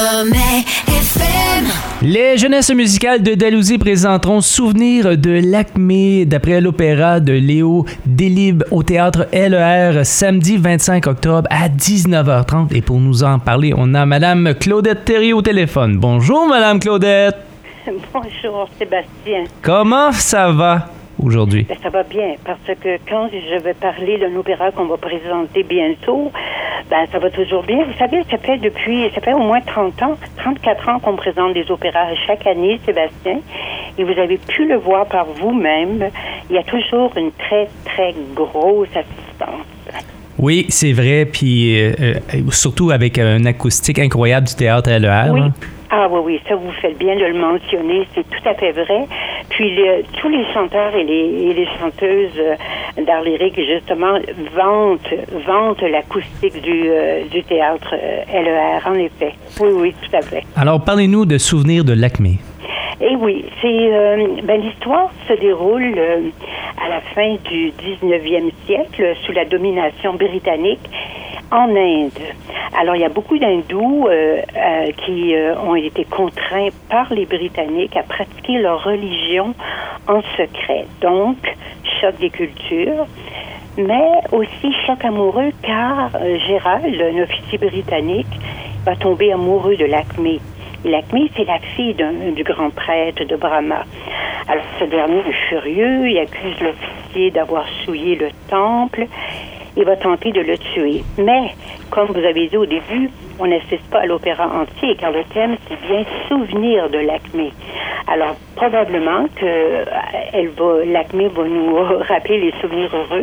Sommet FM. Les jeunesses musicales de Dalhousie présenteront Souvenir de l'Acmé d'après l'opéra de Léo Delibes au théâtre LER samedi 25 octobre à 19h30. Et pour nous en parler, on a Madame Claudette Thériault au téléphone. Bonjour Madame Claudette. Bonjour Sébastien. Comment ça va aujourd'hui? Ben, ça va bien, parce que quand je vais parler d'un opéra qu'on va présenter bientôt, ben, ça va toujours bien. Vous savez, ça fait au moins 30 ans, 34 ans qu'on présente des opéras chaque année, Sébastien, et vous avez pu le voir par vous-même. Il y a toujours une très, très grosse assistance. Oui, c'est vrai, puis surtout avec une acoustique incroyable du théâtre LER. Oui. Hein? Ah oui, ça vous faites bien de le mentionner, c'est tout à fait vrai. Puis tous les chanteurs et les chanteuses d'art lyrique, justement, vantent l'acoustique du théâtre LER, en effet. Oui, tout à fait. Alors, parlez-nous de Souvenir de l'Acmé. Eh oui, l'histoire se déroule à la fin du 19e siècle, sous la domination britannique, en Inde. Alors, il y a beaucoup d'hindous qui ont été contraints par les Britanniques à pratiquer leur religion en secret. Donc, choc des cultures, mais aussi choc amoureux, car Gérald, un officier britannique, va tomber amoureux de l'Acmé. L'Acmé, c'est la fille du grand prêtre de Brahma. Alors, ce dernier est furieux, il accuse l'officier d'avoir souillé le temple. Il va tenter de le tuer. Mais, comme vous avez dit au début, on n'assiste pas à l'opéra entier, car le thème, c'est bien Souvenir de l'Acmé. Alors, probablement que l'Acmé va nous rappeler les souvenirs heureux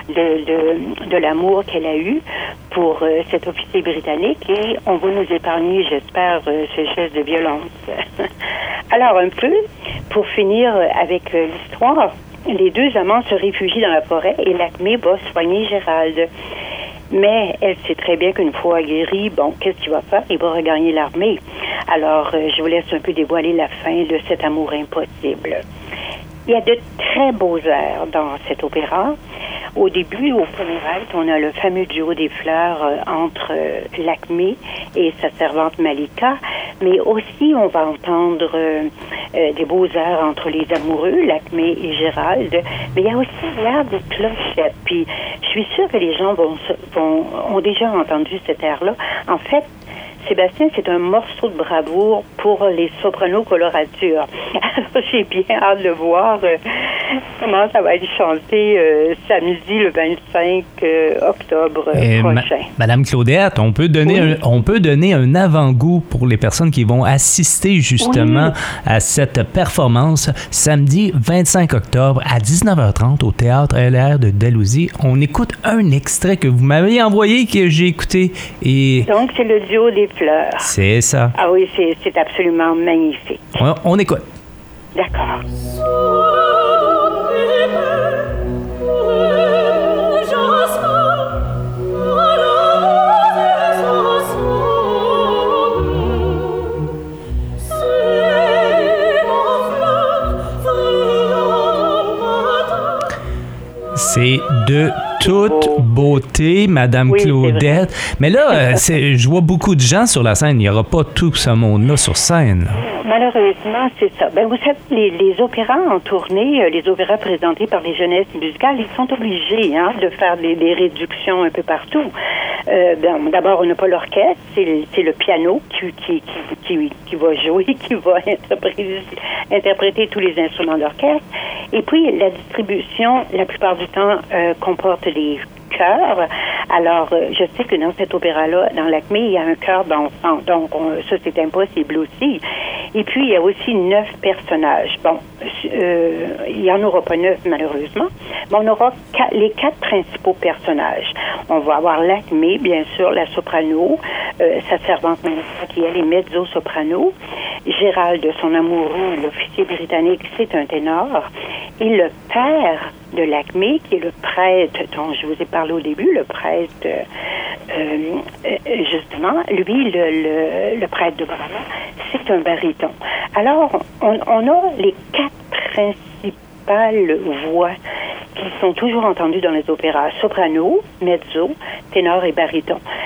de l'amour qu'elle a eu pour cet officier britannique, et on va nous épargner, j'espère, ce geste de violence. Alors, un peu, pour finir avec l'histoire, les deux amants se réfugient dans la forêt et l'Acmé va soigner Gérald. Mais elle sait très bien qu'une fois guéri, qu'est-ce qu'il va faire? Il va regagner l'armée. Alors, je vous laisse un peu dévoiler la fin de cet amour impossible. Il y a de très beaux airs dans cet opéra. Au début, au premier acte, on a le fameux duo des fleurs entre l'Acmé et sa servante Malika, mais aussi on va entendre des beaux airs entre les amoureux, l'Acmé et Gérald, mais il y a aussi l'air des clochettes. Puis je suis sûre que les gens ont déjà entendu cet air-là. En fait, Sébastien, c'est un morceau de bravoure pour les sopranos coloratures. Alors, j'ai bien hâte de voir comment ça va être chanté samedi, le 25 octobre prochain. Madame Claudette, on peut donner un avant-goût pour les personnes qui vont assister justement à cette performance samedi 25 octobre à 19h30 au théâtre LER de Dalhousie. On écoute un extrait que vous m'avez envoyé, que j'ai écouté. Et donc, c'est le duo des fleurs. C'est ça. Ah oui, c'est absolument magnifique. On écoute. D'accord. C'est de toute beauté, Madame Claudette. Mais là, je vois beaucoup de gens sur la scène. Il n'y aura pas tout ce monde-là sur scène. Malheureusement, c'est ça. Vous savez, les opéras en tournée, les opéras présentés par les jeunesses musicales, ils sont obligés de faire des réductions un peu partout. D'abord, on n'a pas l'orchestre, c'est le piano qui va jouer, qui va interpréter tous les instruments d'orchestre. Et puis, la distribution, la plupart du temps, comporte des chœurs. Alors, je sais que dans cet opéra-là, dans l'Acmé, il y a un chœur d'enfants. Donc, ça, c'est impossible aussi. Et puis, il y a aussi 9 personnages. Il n'y en aura pas 9, malheureusement, mais on aura les 4 principaux personnages. On va avoir l'Acmé, bien sûr, la soprano, sa servante Malika, qui elle est mezzo-soprano. Gérald, son amoureux, l'officier britannique, c'est un ténor. Et le père de l'Acmé, qui est le prêtre dont je vous ai parlé au début, le prêtre, justement, lui, le prêtre de Brahma, c'est un baryton. Alors, on a les 4 principales voix qui sont toujours entendues dans les opéras: soprano, mezzo, ténor et baryton.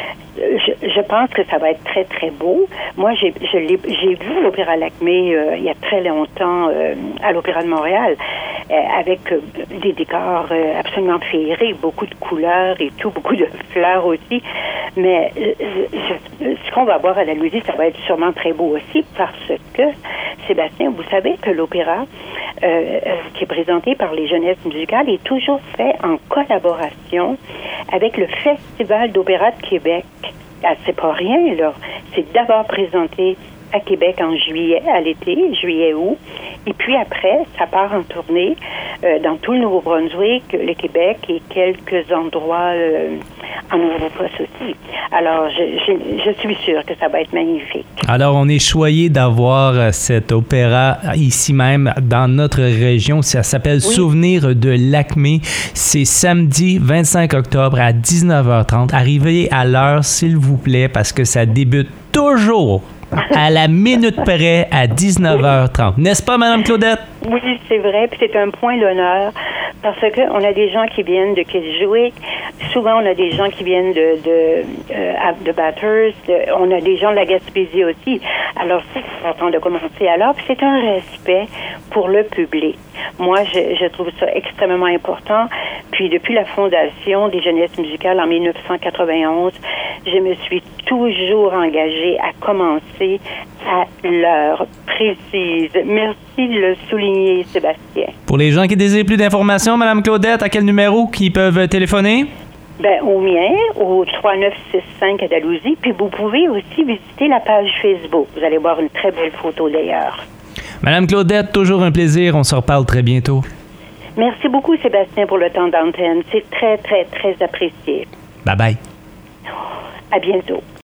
je pense que ça va être très, très beau. Moi, j'ai vu l'Opéra Lacmé il y a très longtemps à l'Opéra de Montréal, avec des décors absolument féeriques, beaucoup de couleurs et tout, beaucoup de fleurs aussi. Mais ce qu'on va voir à la Louisie, ça va être sûrement très beau aussi, parce que, Sébastien, vous savez que l'opéra qui est présenté par les Jeunesses musicales est toujours fait en collaboration avec le Festival d'opéra de Québec. Ah, c'est pas rien, là. C'est d'abord présenté à Québec en juillet, à l'été, juillet-août. Et puis après, ça part en tournée dans tout le Nouveau-Brunswick, le Québec et quelques endroits en Nouvelle-Écosse aussi. Alors, je suis sûre que ça va être magnifique. Alors, on est choyé d'avoir cet opéra ici même dans notre région. Ça s'appelle Souvenir de Lacmé. C'est samedi 25 octobre à 19h30. Arrivez à l'heure, s'il vous plaît, parce que ça débute toujours à la minute près à 19h30. N'est-ce pas, Mme Claudette? Oui, c'est vrai, puis c'est un point d'honneur parce qu'on a des gens qui viennent de Keswick, souvent on a des gens qui viennent de Bathurst, on a des gens de la Gaspésie aussi. Alors c'est important de commencer alors, puis c'est un respect pour le public. Moi, je trouve ça extrêmement important. Puis depuis la fondation des Jeunesses musicales en 1991, je me suis toujours engagée à commencer à l'heure précise. Merci de le souligner, Sébastien. Pour les gens qui désirent plus d'informations, Mme Claudette, à quel numéro qu'ils peuvent téléphoner? Ben, au mien, au 3965 à Dalhousie. Puis vous pouvez aussi visiter la page Facebook. Vous allez voir une très belle photo d'ailleurs. Madame Claudette, toujours un plaisir. On se reparle très bientôt. Merci beaucoup, Sébastien, pour le temps d'antenne. C'est très, très, très apprécié. Bye-bye. À bientôt.